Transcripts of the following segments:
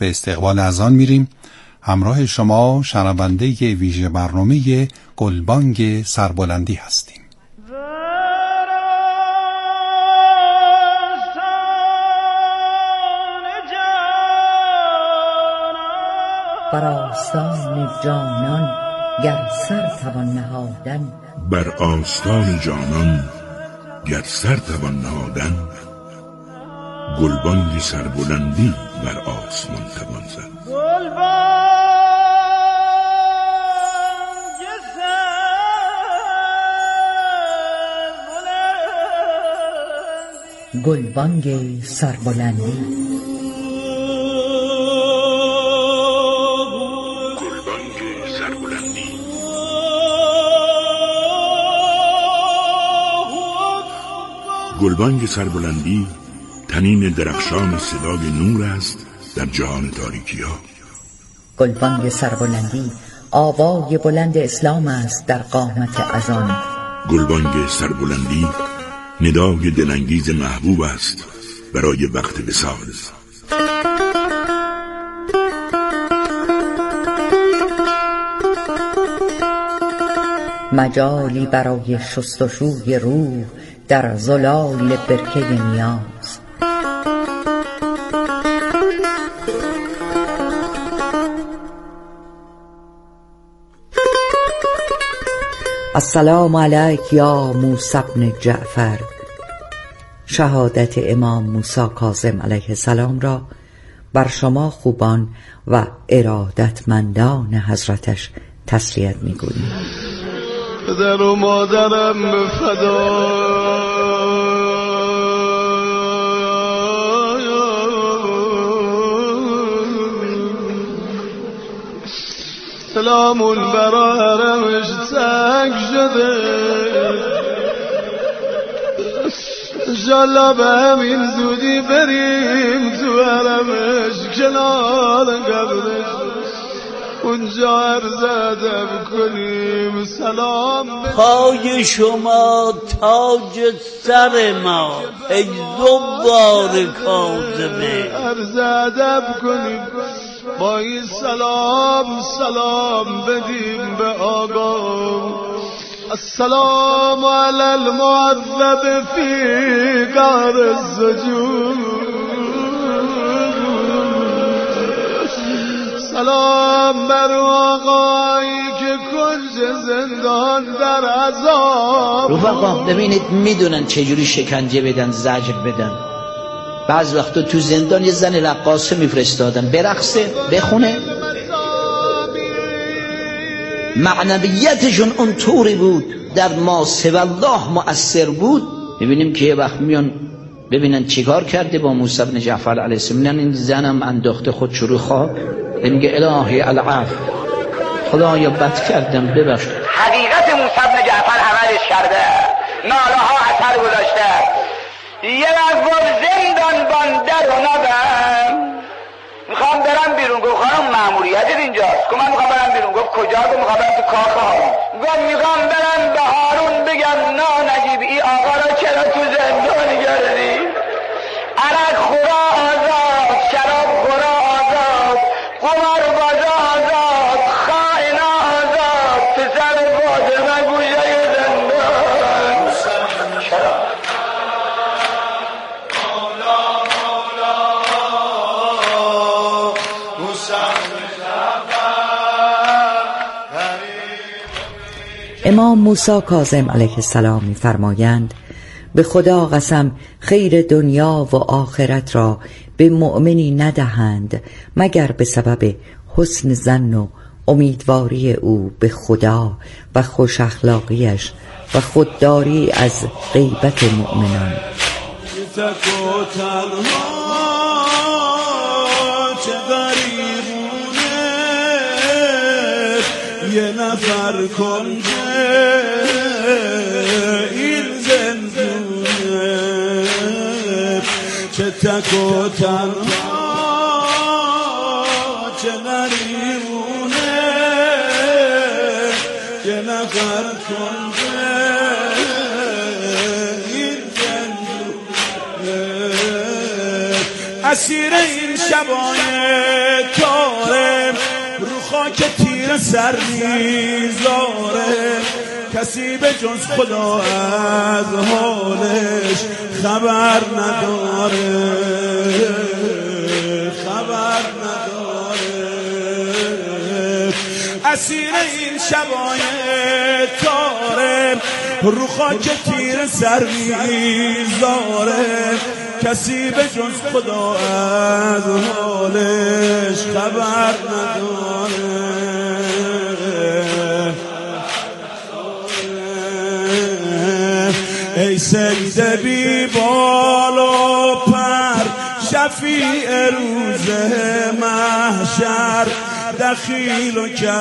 به استقبال از آن میریم. همراه شما شنونده ویژه برنامه گلبانگ سربلندی هستیم. بر آستان جانان گر سر توان نهادن، بر آستان جانان گر سر توان نهادن، گلبانگ سربلندی بر آسمان توان زد. گلبانگ سربلندی. گلبانگ سربلندی تنین درخشان صدای نور است در جهان تاریکی ها. گلبانگ سربلندی آوای بلند اسلام است در قامت اذان. گلبانگ سربلندی ندای دلانگیز محبوب است برای وقت وصال. مجالی برای شستشوی روح در زلال برکه نیاز. السلام علیک یا موسی بن جعفر. شهادت امام موسی کاظم علیه السلام را بر شما خوبان و ارادتمندان حضرتش تسلیت می‌گوییم. پدر و مادرم به فدا، سلامون برا حرمش تنگ شده، انشالله به همین زودی بریم تو حرمش کنار قبرش، اونجا عرض ادب کنیم سلام. پای شما تاج سر ما ای دوباره کاظمه، عرض ادب کنیم با این سلام بدیم به آقا. السلام علی المعذب فی قعر السجود، سلام بر آقایی که کنج زندان در عذاب. رفقا ببینید میدونن چجوری شکنجه بدن، زجر بدن. بعض وقتا تو زندان یه زن رقاصه میفرستادن برقصه بخونه، معنویتشون اون طوری بود در ما سوی الله مؤثر بود. ببینیم که یه وقت میان ببینن چیکار کرده با موسی بن جعفر علیه السلام. میگن این زنم انداخته خود شروع خواب، میگه الهی العفو، خدایا بد کردم ببخش. حقیقت موسی بن جعفر عملش کرده، ناله ها اثر گذاشته. یه وقت گفت زندان باندر و نبم، میخوام برم بیرون. گفت خانم ماموریت اینجاست. گفت من میخوام برم بیرون. گفت کجا؟ گفت میخوام برم تو کاخ هارون. گفت میخوام برم به هارون بگم نا نجیب ای آقا را چرا تو زندان گردی؟ عرق خورا آزاد، شراب خورا آزاد، قمار بازا آزاد، خائنا آزاد، پسر فاطمه گوشه زندان. چرا؟ امام موسی کاظم علیه السلام می‌فرمایند به خدا قسم خیر دنیا و آخرت را به مؤمنی ندهند مگر به سبب حسن ظن و امیدواری او به خدا و خوش اخلاقیش و خودداری از غیبت مؤمنان. یه نفر کنجه این زندونه، چه تک و تنها چه نریمونه، یه نفر کنجه این زندونه، اسیر این شبانه که تیر سر میذاره، کسی به جز خدا از حالش خبر نداره، خبر نداره. اسیر این شبای تاره، رو خاک تیر سر میذاره، کسی به جز خدا از حالش خبر نداره. ای سجده بی بال و پر، شفیع روز محشر، دخیل و که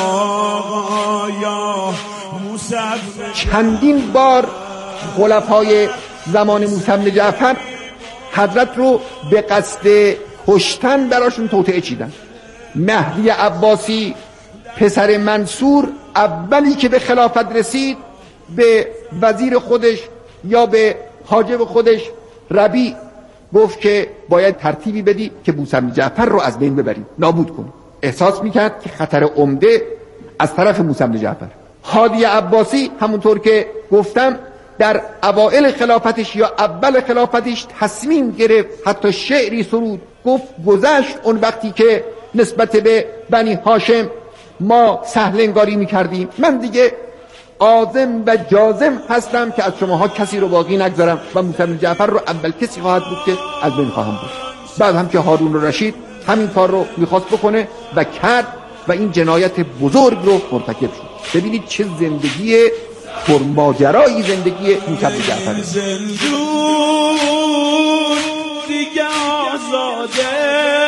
آقایا موسی. چندین بار خلفای زمان موسی بن جعفر حضرت رو به قصد کشتن براشون توطئه چیدن. مهدی عباسی پسر منصور اولی که به خلافت رسید به وزیر خودش یا به حاجب خودش ربیع گفت که باید ترتیبی بدی که موسی بن جعفر رو از بین ببریم، نابود کن. احساس میکرد که خطر عمده از طرف موسی بن جعفر. هادی عباسی همونطور که گفتم در اوائل خلافتش یا اول خلافتش تصمیم گرفت، حتی شعری سرود، گفت گذشت اون وقتی که نسبت به بنی هاشم ما سهل انگاری میکردیم، من دیگه عازم و جازم هستم که از شماها کسی رو باقی نگذارم و موسی بن جعفر رو اول کسی خواهد بود که از بین خواهم بود. بعد هم که هارون الرشید همین کار رو میخواست بکنه و کرد و این جنایت بزرگ رو مرتکب شد. ببینید چه زندگی پرماجرایی زندگی موسی بن جعفر. زندون دیگه آزاده،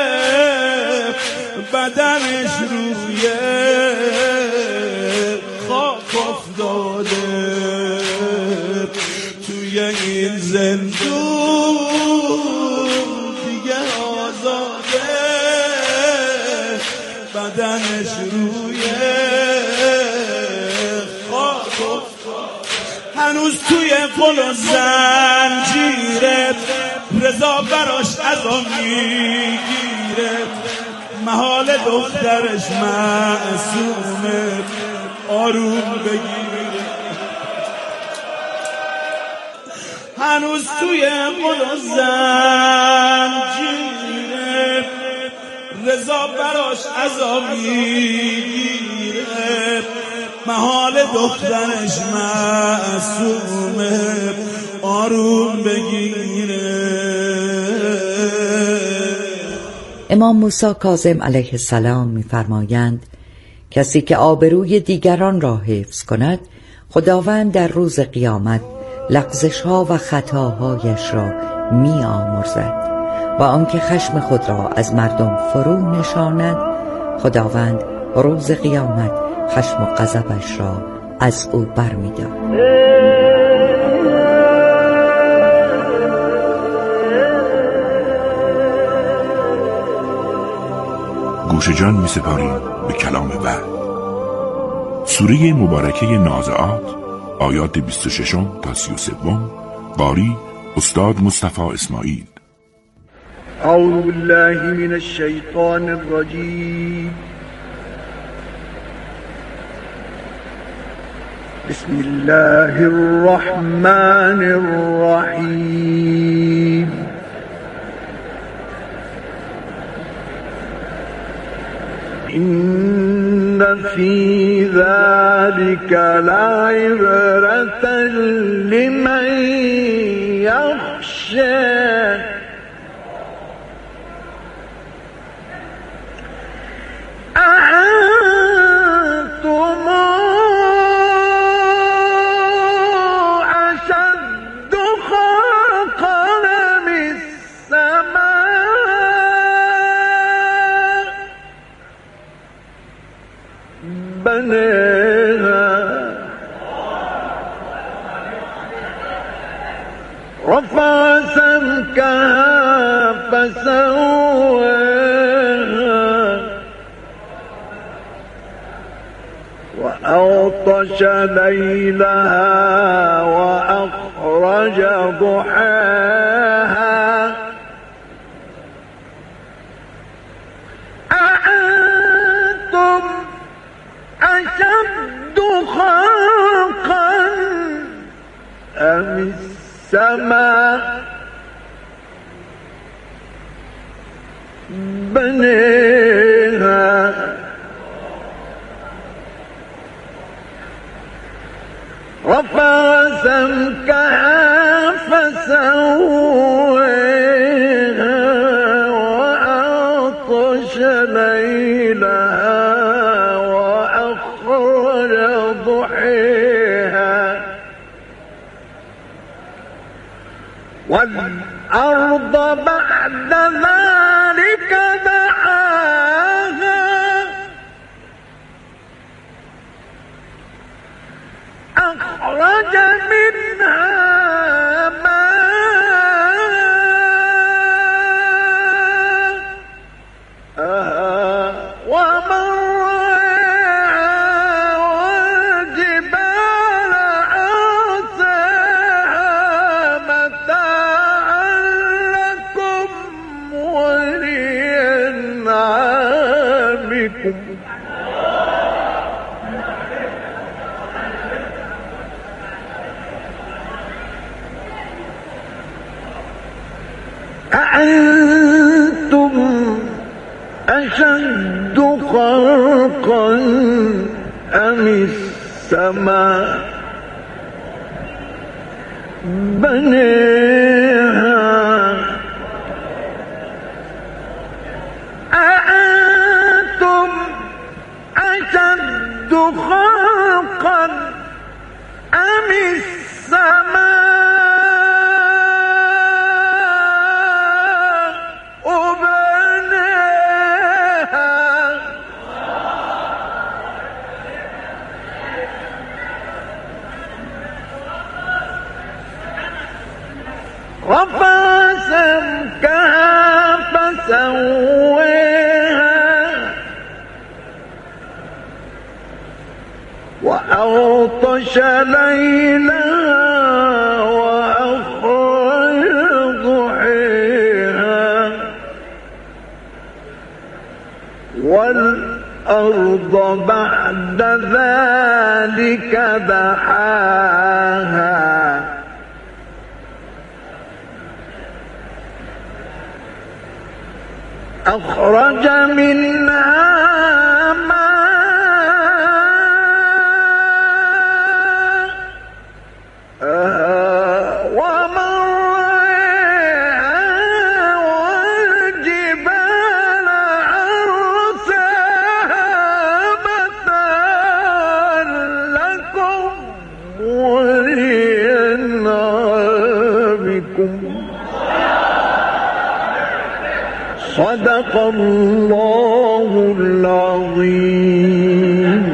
بدنش روی خاک افتاده، توی این زندون دیگه آزاده، بدنش روی خاک افتاده. هنوز توی قل و زنجیره، رضا براش عزا میگیره، محال دخترش معصومه، آروم بگیره. هنوز توی قل و زنجیره، رضا براش عزا میگیره، محال دخترش معصومه، آروم بگیره. امام موسی کاظم علیه السلام می‌فرمایند کسی که آبروی دیگران را حفظ کند، خداوند در روز قیامت لغزش‌ها و خطاهایش را می‌آمرزد و آنکه خشم خود را از مردم فرو نشاند، خداوند روز قیامت خشم و غضبش را از او برمی‌دارد. گوش جان می سپاریم به کلام وحی. سوره مبارکه نازعات، آیات 26 تا 33. قاری استاد مصطفی اسماعیل. اعوذ بالله من الشیطان الرجیم. بسم الله الرحمن الرحیم. إن في ذلك لعبرة لمن يخشى. أأنتم أشد خلقا من السماء بنيها رفع سمكها فسواها وأغطش ليلها وأخرج ضحاها. أأنتم أم السماء بنيها رفع سمكها فسويها وأغطش ليلها وأخرج ضحيها والأرض بعد ذلك دحاها أخرج منها ماءها ومرعاها والجبال أرساها متاعا لكم ولأنعامكم أأنتم أشد خلقا أم السماء بنيها أأنتم أشد خلقا أم السماء رفع سمكها فسويها وأغطش ليلها وأخرج ضحيها والأرض بعد ذلك دحاها أخرج منها ماءها ومرعاها والجبال أرساها متاعا لكم ولأنعامكم صدق الله العظيم.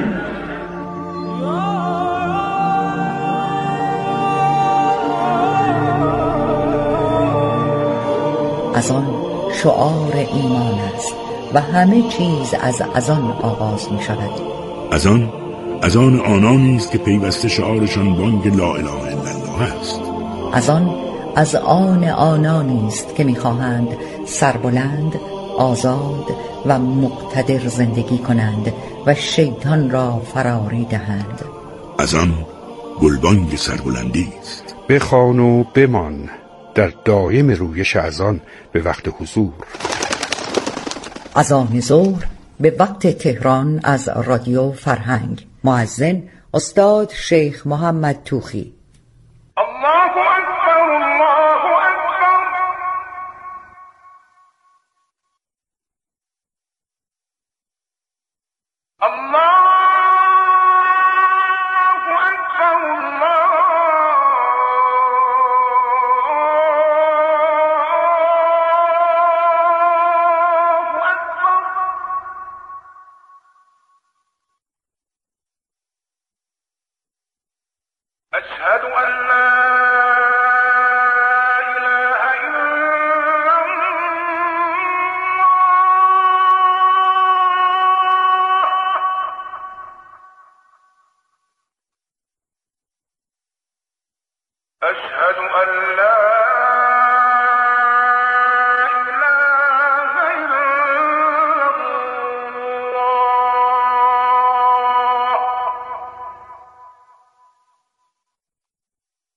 اذان شعار ایمان است و همه چیز از اذان آغاز می شود. اذان آنانی است که پیوسته شعارشان بانگ لا اله الا الله است. اذان از آن آنانی است که می‌خواهند سربلند، آزاد و مقتدر زندگی کنند و شیطان را فراری دهند. اذان گلبانگ سربلندی است. بخوان و بمان در دائم رویش اذان به وقت حضور. اذان ظهر به وقت تهران از رادیو فرهنگ. مؤذن استاد شیخ محمد توخی. الله اکبر الله اکبر. الله اکبر الله اکبر. أشهد أن لا إله إلا الله. أشهد أن لا إله إلا الله.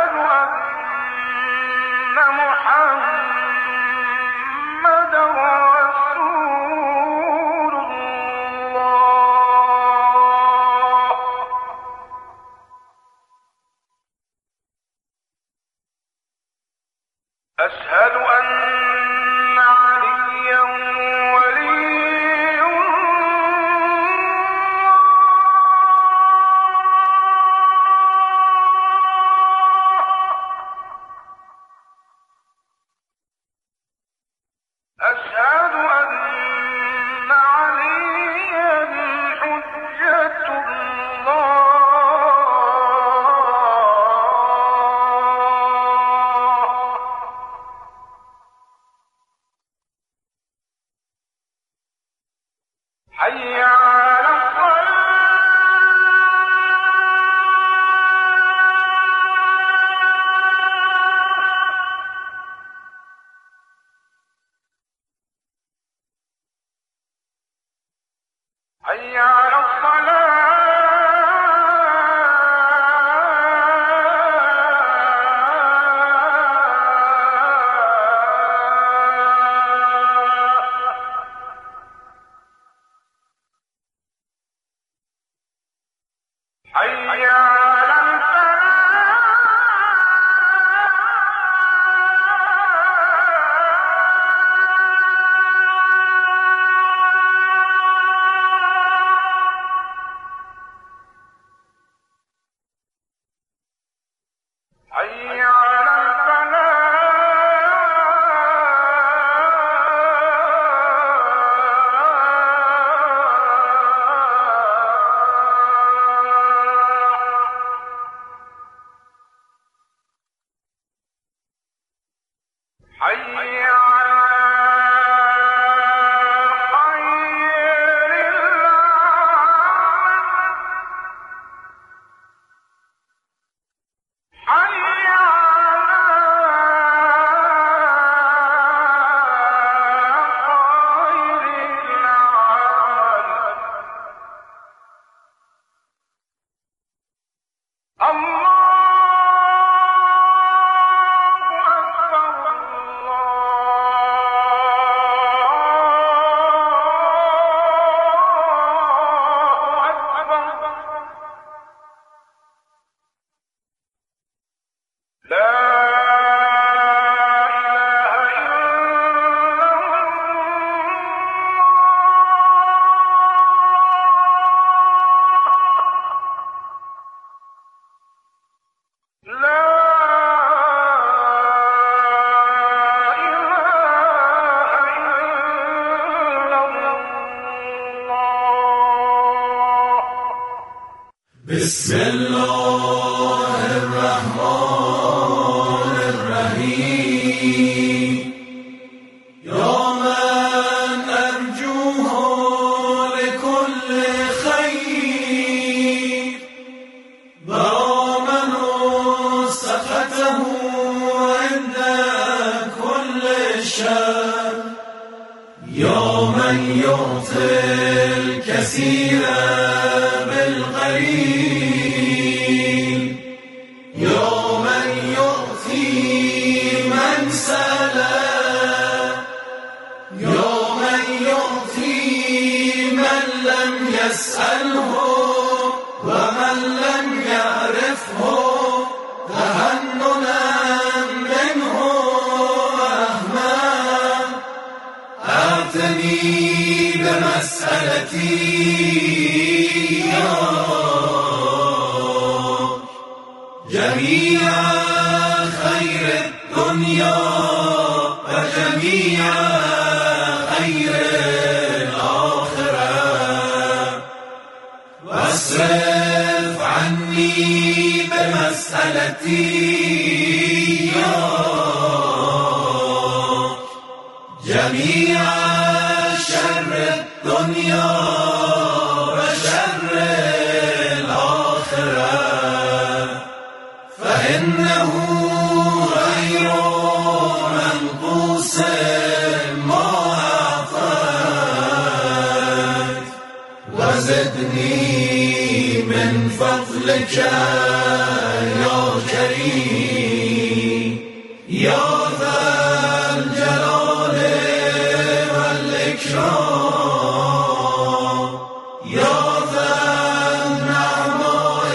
بسم الله الرحمن الرحیم یا من ارجوه لكل خیر برا من سخطه عند كل شر یا من يعطي الكثير بالقليل يسأله ومن لم يعرفه تهننا منه رحمة أعتني بمسألتي جميع خير الدنيا وجميع خير واصرف عني بمسألتي جميع شر الدنيا وشر الآخرة فإنه غير منقوص ما أعطيت وزدني من فضلك يا كريم یا ذا الجلال والاکرام یا ذا النعماء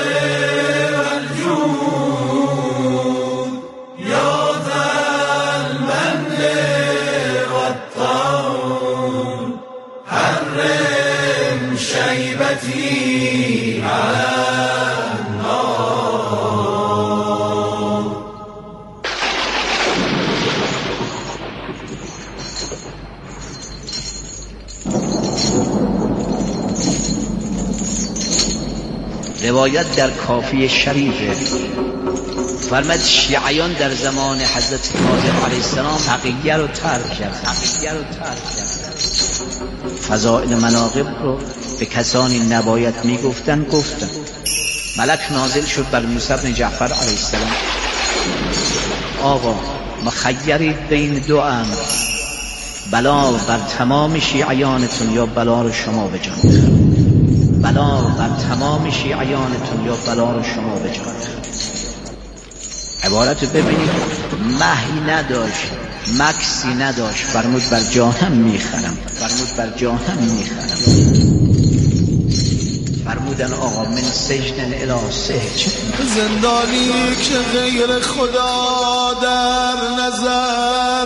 والجود یا ذا المن والطول حرم شیبتی علی روایت در کافی شریفه فرمود شیعیان در زمان حضرت کاظم علیه السلام تقیه رو ترک کرد. فضائل مناقب رو به کسانی نباید میگفتن گفتن. ملک نازل شد بر موسی بن جعفر علیه السلام، آقا مخیرید بین دو امر، بلا بر تمام شیعیانتون یا بلا رو شما به جان بخرید. بلا بر تمام شیعیانتون یا بلا رو شما به جان بخرید. عبارت ببینید، مهی نداشت، مکسی نداشت، فرمود بر جانم میخرم. فرمودن آقا من سجن الی سجن. زندانی که غیر خدا در نظر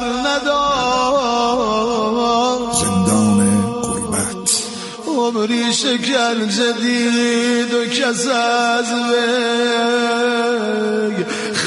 نداشت، زندان غربت عمری شکنجه دید و کس از وی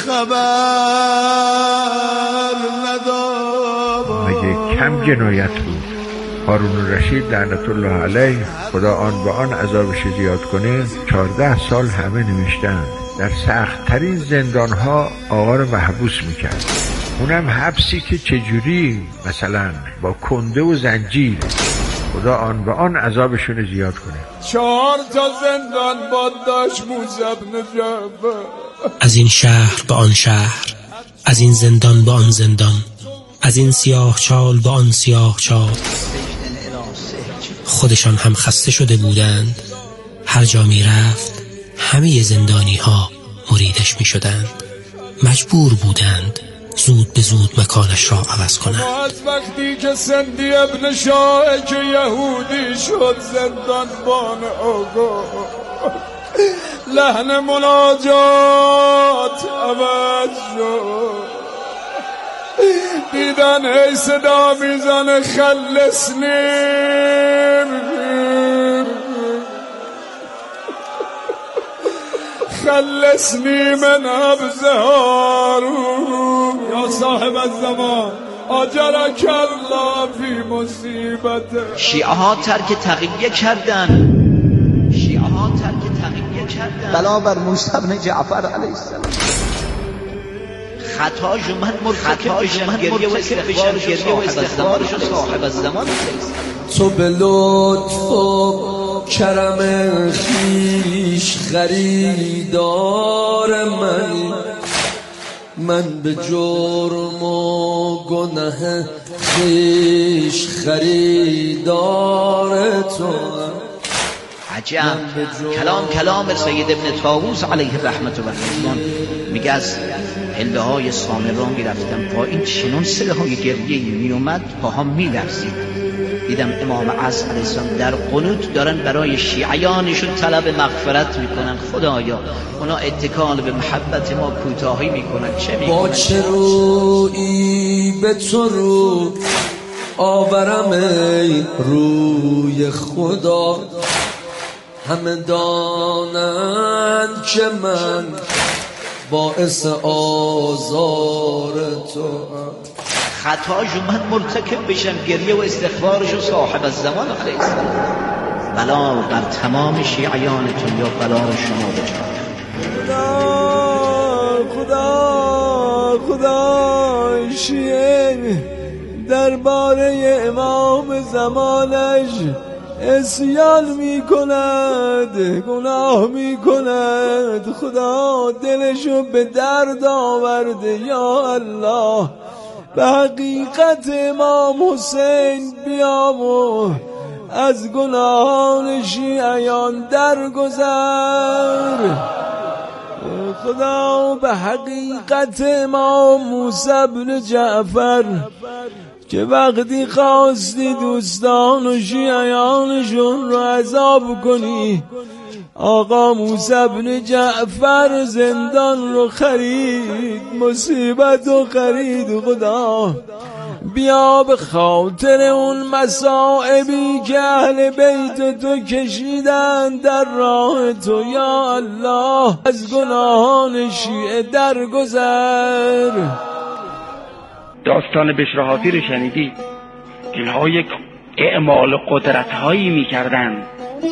خبر نداشت. مگه کم جنایت بود هارون رشید لعنت الله علیه خدا آن به آن عذابش زیاد کنه 14 سال همه نوشتن در سخت‌ترین زندان‌ها آقا رو محبوس میکرد، اونم حبسی که چجوری مثلا با کنده و زنجیر خدا آن به آن عذابشون زیاد کنه. 4 تا زندان باد داشت موسی بن جعفر. از این شهر به آن شهر، از این زندان به آن زندان، از این سیاه چال به آن سیاه چال. خودشان هم خسته شده بودند، هر جا می رفت همه زندانی ها مریدش می شدند، مجبور بودند زود به زود مکانش را عوض کنند. از وقتی که سندی ابن شاه که یهودی شد زندانبان آقا، لحن مناجات عوض شد. دیدن ای صدا میزنه خلصنی، خلصنی من عبز هارون یا صاحب الزمان آجرک الله فی مصیبته. شیعه ها ترک تقیه کردن، بلا بر موسی بن جعفر علیه السلام. خطاش اومد مرتکب بشن، گریه و استغفارش و صاحب الزمان. تو به لطف و کرم خویش خریدار من به جرم و گناه خویش خریدار تو. عجب کلام سید ابن طاووس علیه رحمت و رضوان میگه از پله های سامرا میرفتم، با این چنان صدای های گریه‌ای میومد پاها میلرزید. دیدم امام عصر علیه السلام در قنوت دارن برای شیعیانشون طلب مغفرت میکنن. خدایا اونا اتکال به محبت ما کوتاهی میکنن، چه میکنن؟ با چه رویی به تو رو آورم ای روی خدا، همه دانند که من باعث آزار تو. خطاش اومد مرتکب بشم، گریه و استغفارش و صاحب الزمان علیه السلام. بلا بر تمام شیعیانتون یا بلا رو شما بجان. خدا شیعه درباره امام زمانش اسیان می کند، گناه می کند. خدا دلشو به درد آورده. یا الله به حقیقت امام حسین بیام و از گناهان شیعیان درگذر. خدا به حقیقت امام موسی بن جعفر که وقتی خواستی دوستان و شیعیانشون رو عذاب کنی، آقا موسی بن جعفر زندان رو خرید، مصیبت رو خرید. خدا بیا به خاطر اون مصائبی که اهل بیت تو کشیدن در راه تو، یا الله از گناهان شیعه درگذر. داستان بشر حافی رو شنیدی؟ اینها یک اعمال قدرت‌هایی می‌کردن،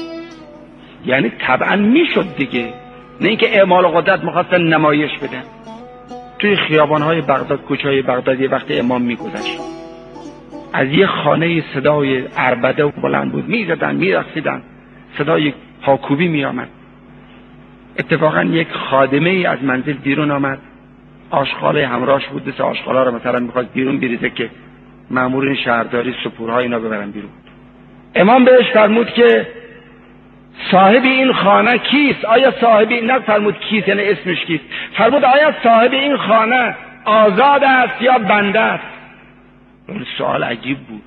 یعنی طبعا میشد دیگه، نه اینکه اعمال قدرت می‌خواستن نمایش بدن. توی خیابان‌های بغداد، کوچه‌های بغداد یه وقت امام می‌گذشت، از یه خانه صدای عربده و بلند بود، می‌زدن می‌رقصیدن، صدای هاکوبی می‌آمد. اتفاقا یک خادمه از منزل بیرون آمد، آشغال همراهش بود، دست آشغالا رو مثلا می‌خواست بیرون بریزه که مامورین شهرداری سپورهای اینا ببرن بیرون. امام بهش فرمود که صاحب این خانه کیست؟ آیا صاحب این، نه فرمود کیست یعنی اسمش کیست، فرمود آیا صاحب این خانه آزاد است یا بنده است؟ اون سوال عجیب بود.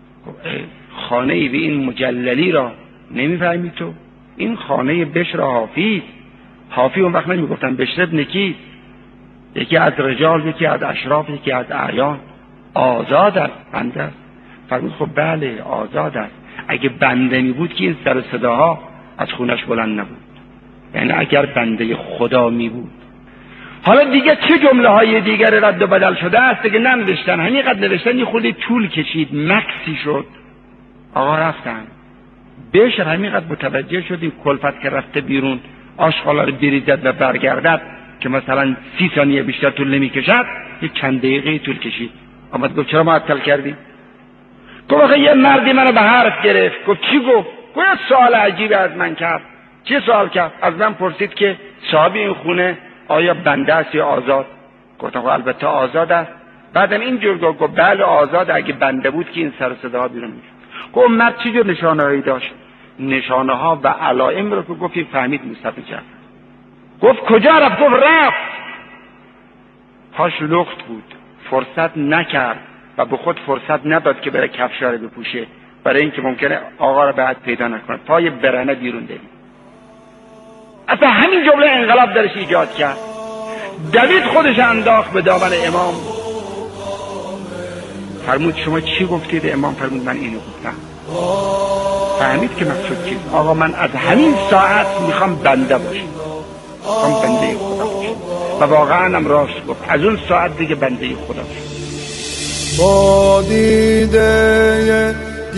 خانه ای به این مجللی را نمیفهمی تو؟ این خانه بشر حافی. حافی اون وقت نمیگفتن بشر ابن کیست، یکی از رجال، یکی از اشراف، یکی از اعیان. آزاد است، بنده است؟ فرمود خب بله آزاد است. اگه بنده می بود که این سر صداها از خونش بلند نبود، یعنی اگر بنده خدا می بود. حالا دیگه چه جمله های دیگر رد و بدل شده است دیگه ننوشتن، همینقدر نوشتن، یه خودی طول کشید، مکسی شد، آقا رفتن. بشر همینقدر متوجه شد این کلفت که رفته بیرون آشغالا رو بریزد و برگردد که مثلا 30 ثانیه بیشتر طول نمی کشد، یه چند دقیقه طول کشید. آمد گفت چرا معطل کردی؟ گفت آخه یه مردی منو به حرف گرفت. گفت چی گفت؟ گفت سوال عجیبی از من کرد. چی سوال کرد؟ از من پرسید که صاحب این خونه آیا بنده است یا آزاد؟ گفتم البته آزاد است. بعدم اینجور گفت بله آزاد، اگه بنده بود که این سر صداها بیرون میشد. گفت مرد چه جور نشانه‌ای داشت؟ نشانه ها و علائم رو که گفت فهمید مصطفی جعفر. گفت کجا رفت؟ گفت رفت. پاش لخت بود، فرصت نکرد و به خود فرصت نداد که بره کفشا رو بپوشه، برای اینکه ممکنه آقا رو بعد پیدا نکنه. پای برهنه بیرون دوید. اصلا همین جمله انقلاب درش ایجاد کرد. دوید خودش انداخت به دامن امام. فرمود شما چی گفتید؟ امام فرمود من اینو گفتم. فهمید که مقصود چیست. آقا من از همین ساعت میخوام بنده باشم، میخوام بنده خدا باشم. و واقعا هم راست گفت، از اون ساعت دیگه بنده خدا باشم. با دیده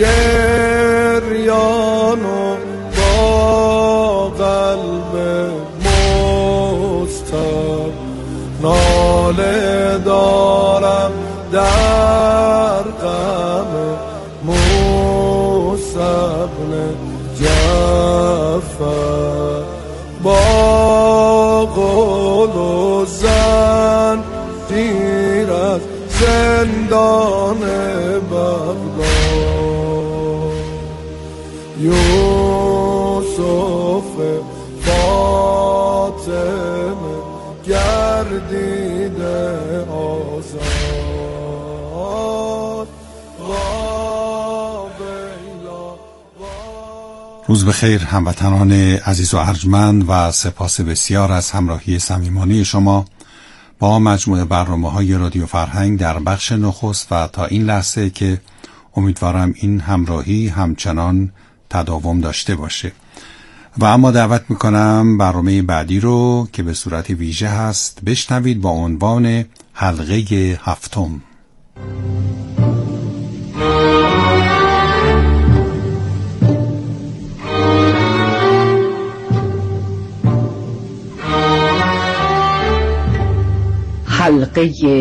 گریان و با قلب مستر ناله دارم در غم موسی بن جعفر، با قول و زن تیر از زندان بغداد، یوسف فاطمه گردیده آزاد. روز بخیر هموطنان عزیز و ارجمند و سپاس بسیار از همراهی صمیمانه شما با مجموعه برنامه‌های رادیو فرهنگ در بخش نخست و تا این لحظه که امیدوارم این همراهی همچنان تداوم داشته باشه. و اما دعوت میکنم برنامه بعدی رو که به صورت ویژه هست بشنوید با عنوان حلقه 7. حلقه